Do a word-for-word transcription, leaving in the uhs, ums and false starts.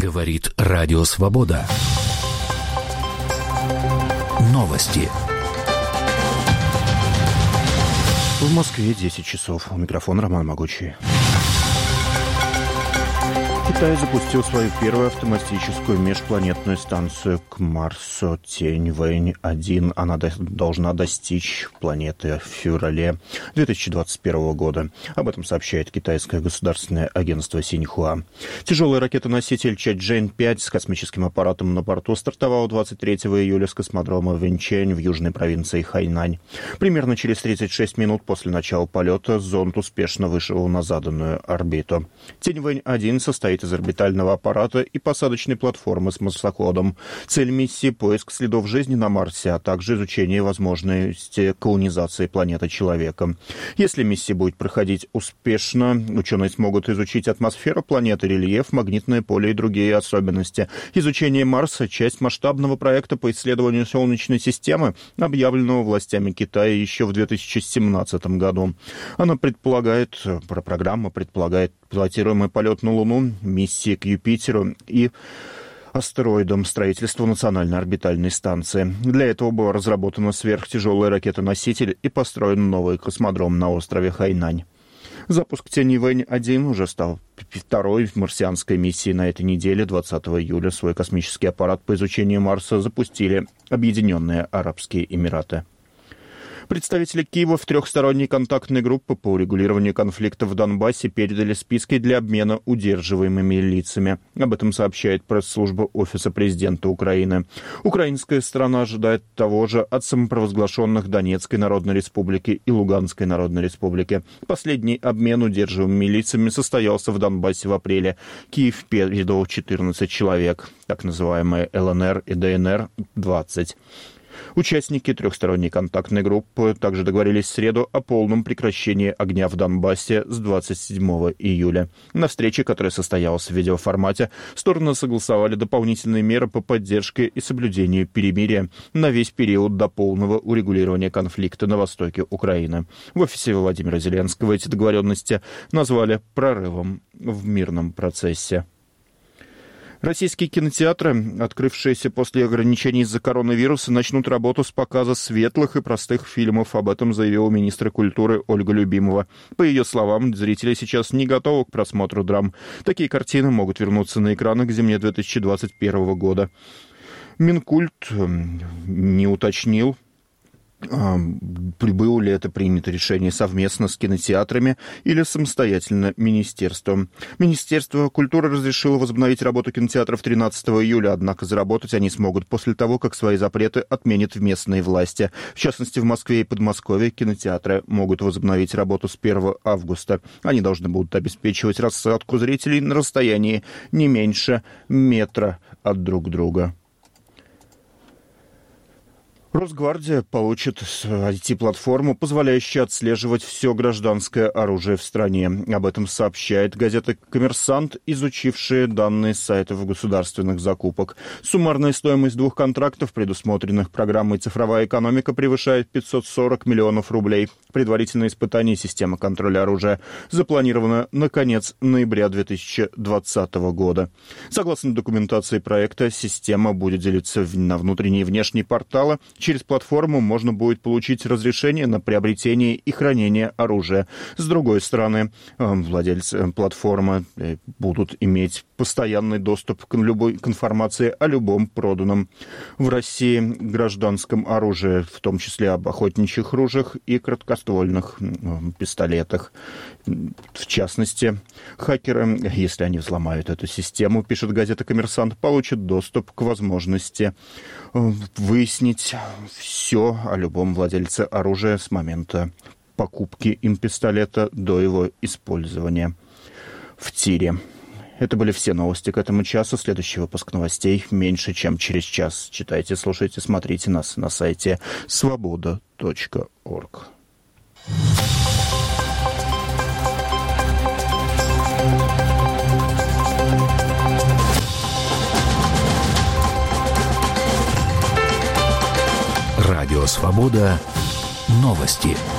Говорит Радио Свобода. Новости. В Москве десять часов. У микрофона Роман Могучий. Китай запустил свою первую автоматическую межпланетную станцию к Марсу Тяньвэнь один. Она до- должна достичь планеты в феврале две тысячи двадцать первого года. Об этом сообщает китайское государственное агентство Синьхуа. Тяжелый ракетоноситель Чжэньчжэнь пять с космическим аппаратом на борту стартовал двадцать третьего июля с космодрома Вэньчэнь в южной провинции Хайнань. Примерно через тридцать шесть минут после начала полета зонд успешно вышел на заданную орбиту. Тяньвэнь один состоит из орбитального аппарата и посадочной платформы с марсоходом. Цель миссии — поиск следов жизни на Марсе, а также изучение возможности колонизации планеты человеком. Если миссия будет проходить успешно, ученые смогут изучить атмосферу планеты, рельеф, магнитное поле и другие особенности. Изучение Марса — часть масштабного проекта по исследованию Солнечной системы, объявленного властями Китая еще в две тысячи семнадцатом году. Она предполагает, программа предполагает пилотируемый полет на Луну, миссии к Юпитеру и астероидам, строительство национальной орбитальной станции. Для этого была разработана сверхтяжелый ракетоноситель и построен новый космодром на острове Хайнань. Запуск Тяньвэнь один уже стал второй марсианской миссией на этой неделе. двадцатого июля свой космический аппарат по изучению Марса запустили Объединенные Арабские Эмираты. Представители Киева в трехсторонней контактной группе по урегулированию конфликта в Донбассе передали списки для обмена удерживаемыми лицами. Об этом сообщает пресс-служба Офиса президента Украины. Украинская сторона ожидает того же от самопровозглашенных Донецкой Народной Республики и Луганской Народной Республики. Последний обмен удерживаемыми лицами состоялся в Донбассе в апреле. Киев передал четырнадцать человек, так называемые эл эн эр и дэ эн эр двадцать. Участники трехсторонней контактной группы также договорились в среду о полном прекращении огня в Донбассе с двадцать седьмого июля. На встрече, которая состоялась в видеоформате, стороны согласовали дополнительные меры по поддержке и соблюдению перемирия на весь период до полного урегулирования конфликта на востоке Украины. В офисе Владимира Зеленского эти договоренности назвали прорывом в мирном процессе. Российские кинотеатры, открывшиеся после ограничений из-за коронавируса, начнут работу с показа светлых и простых фильмов. Об этом заявила министр культуры Ольга Любимова. По ее словам, зрители сейчас не готовы к просмотру драм. Такие картины могут вернуться на экраны к зиме две тысячи двадцать первого года. Минкульт не уточнил, было ли это принято решение совместно с кинотеатрами или самостоятельно министерством. Министерство культуры разрешило возобновить работу кинотеатров тринадцатого июля, однако заработать они смогут после того, как свои запреты отменят местные власти. В частности, в Москве и Подмосковье кинотеатры могут возобновить работу с первого августа. Они должны будут обеспечивать рассадку зрителей на расстоянии не меньше метра от друг друга. Росгвардия получит ай ти-платформу, позволяющую отслеживать все гражданское оружие в стране. Об этом сообщает газета «Коммерсант», изучившая данные сайтов государственных закупок. Суммарная стоимость двух контрактов, предусмотренных программой «Цифровая экономика», превышает пятьсот сорок миллионов рублей. Предварительное испытание системы контроля оружия запланировано на конец ноября две тысячи двадцатого года. Согласно документации проекта, система будет делиться на внутренние и внешние порталы. Через платформу можно будет получить разрешение на приобретение и хранение оружия. С другой стороны, владельцы платформы будут иметь постоянный доступ к любой к информации о любом проданном в России гражданском оружии, в том числе об охотничьих ружьях и краткоствольных пистолетах. В частности, хакеры, если они взломают эту систему, пишет газета «Коммерсант», получат доступ к возможности выяснить все о любом владельце оружия с момента покупки им пистолета до его использования в тире. Это были все новости к этому часу. Следующий выпуск новостей меньше, чем через час. Читайте, слушайте, смотрите нас на сайте свобода точка орг. Радио «Свобода». Новости.